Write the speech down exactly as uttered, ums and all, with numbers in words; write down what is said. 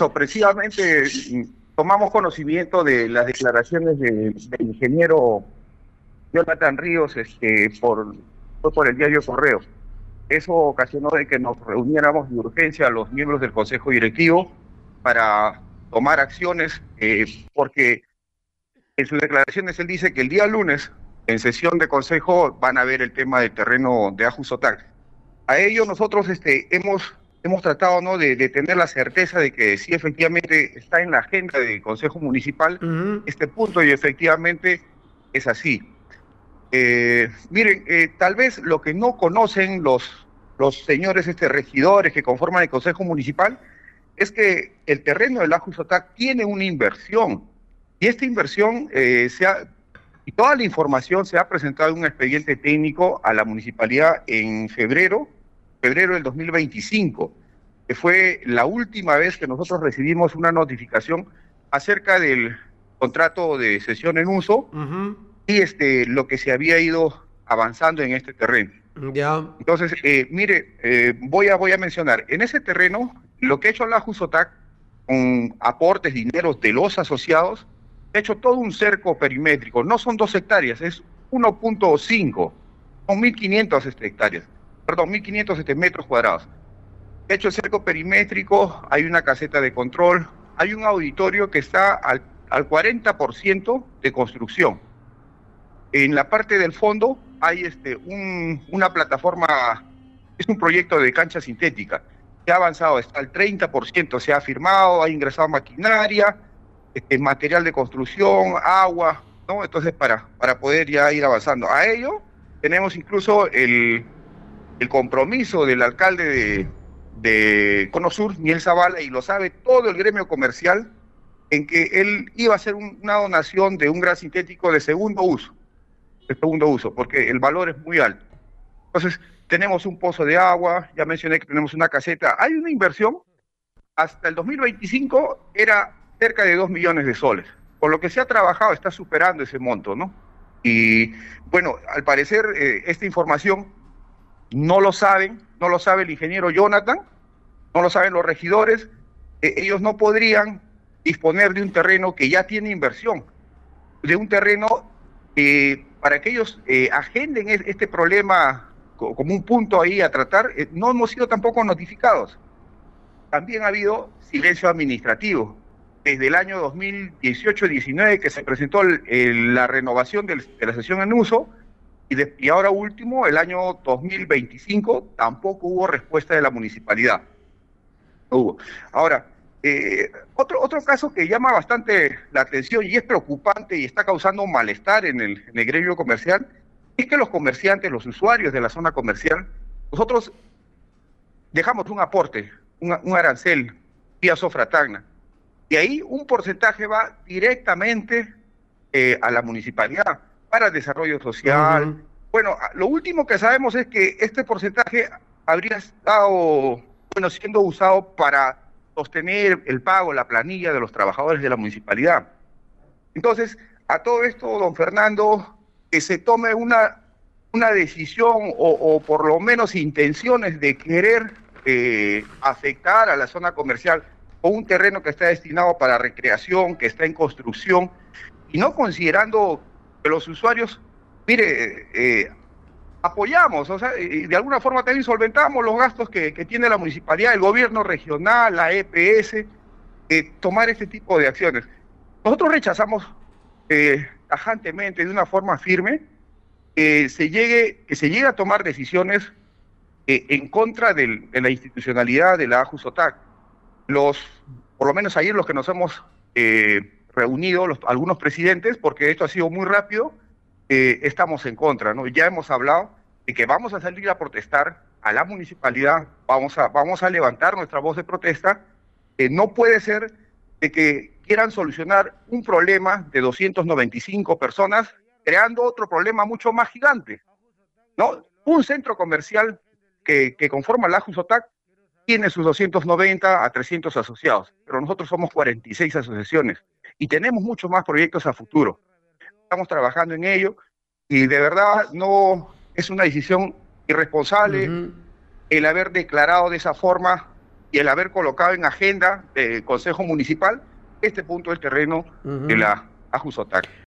sorpresivamente tomamos conocimiento de las declaraciones de- del ingeniero Jonathan Ríos, este, por, fue por el diario Correo. Eso ocasionó de que nos reuniéramos de urgencia a los miembros del Consejo Directivo para tomar acciones, eh, porque en sus declaraciones él dice que el día lunes, en sesión de consejo, van a ver el tema del terreno de Ajusotac. A ello nosotros este, hemos, hemos tratado, ¿no?, de, de tener la certeza de que sí efectivamente está en la agenda del Consejo Municipal Ujú. este punto, y efectivamente es así. Eh, miren, eh, tal vez lo que no conocen los, los señores este, regidores que conforman el Consejo Municipal es que el terreno del Ajusotac tiene una inversión, y esta inversión eh, se ha, y toda la información se ha presentado en un expediente técnico a la municipalidad en febrero, febrero del dos mil veinticinco, que fue la última vez que nosotros recibimos una notificación acerca del contrato de cesión en uso Ujú. y este, lo que se había ido avanzando en este terreno. Ya. Entonces, eh, mire, eh, voy, a, voy a mencionar, en ese terreno, lo que ha hecho la Ajusotac, con aportes, dineros de los asociados, ha hecho todo un cerco perimétrico. No son dos hectáreas, es uno punto cinco, son mil quinientas este, hectáreas, perdón, mil quinientos este, metros cuadrados. Ha hecho el cerco perimétrico, hay una caseta de control, hay un auditorio que está al, al cuarenta por ciento de construcción. En la parte del fondo hay este, un, una plataforma, es un proyecto de cancha sintética. Se ha avanzado, está al treinta por ciento, se ha firmado, ha ingresado maquinaria, este, material de construcción, agua, ¿no? Entonces, para, para poder ya ir avanzando. A ello, tenemos incluso el, el compromiso del alcalde de, de Cono Sur, Miel Zavala, y lo sabe todo el gremio comercial, en que él iba a hacer un, una donación de un gas sintético de segundo uso. de segundo uso, porque el valor es muy alto. Entonces, tenemos un pozo de agua, ya mencioné que tenemos una caseta, hay una inversión, hasta el dos mil veinticinco era cerca de dos millones de soles, con lo que se ha trabajado está superando ese monto, ¿no? Y bueno, al parecer eh, esta información no lo saben, no lo sabe el ingeniero Jonathan, no lo saben los regidores, eh, ellos no podrían disponer de un terreno que ya tiene inversión, de un terreno eh, para que ellos eh, agenden este problema como un punto ahí a tratar. Eh, no hemos sido tampoco notificados. También ha habido silencio administrativo. Desde el año dos mil dieciocho diecinueve que se presentó el, el, la renovación del, de la sesión en uso, y, de, y ahora último, el año dos mil veinticinco, tampoco hubo respuesta de la municipalidad. No hubo. Ahora, Eh, otro, otro caso que llama bastante la atención y es preocupante y está causando un malestar en el, en el gremio comercial, es que los comerciantes, los usuarios de la zona comercial, nosotros dejamos un aporte, un, un arancel vía Sofratagna, y ahí un porcentaje va directamente eh, a la municipalidad para el desarrollo social. Ujú. Bueno, lo último que sabemos es que este porcentaje habría estado, bueno, siendo usado para sostener el pago, la planilla de los trabajadores de la municipalidad. Entonces, a todo esto, don Fernando, que se tome una, una decisión o, o por lo menos intenciones de querer eh, afectar a la zona comercial con un terreno que está destinado para recreación, que está en construcción, y no considerando que los usuarios, mire, eh, apoyamos, o sea, de alguna forma también solventamos los gastos que, que tiene la municipalidad, el gobierno regional, la E P S, eh, tomar este tipo de acciones. Nosotros rechazamos eh, tajantemente, de una forma firme, que se llegue, que se llegue a tomar decisiones eh, en contra del, de la institucionalidad de la Ajusotac. Los, por lo menos ayer los que nos hemos eh, reunido, los, algunos presidentes, porque esto ha sido muy rápido, Eh, estamos en contra, ¿no? Ya hemos hablado de que vamos a salir a protestar a la municipalidad, vamos a, vamos a levantar nuestra voz de protesta. Eh, no puede ser de que quieran solucionar un problema de doscientas noventa y cinco personas creando otro problema mucho más gigante, ¿no? Un centro comercial que, que conforma la Ajusotac tiene sus doscientos noventa a trescientos asociados, pero nosotros somos cuarenta y seis asociaciones y tenemos muchos más proyectos a futuro. Estamos trabajando en ello y de verdad no es una decisión irresponsable Ujú. el haber declarado de esa forma y el haber colocado en agenda del Consejo Municipal este punto del terreno uh-huh. de la Ajusotac.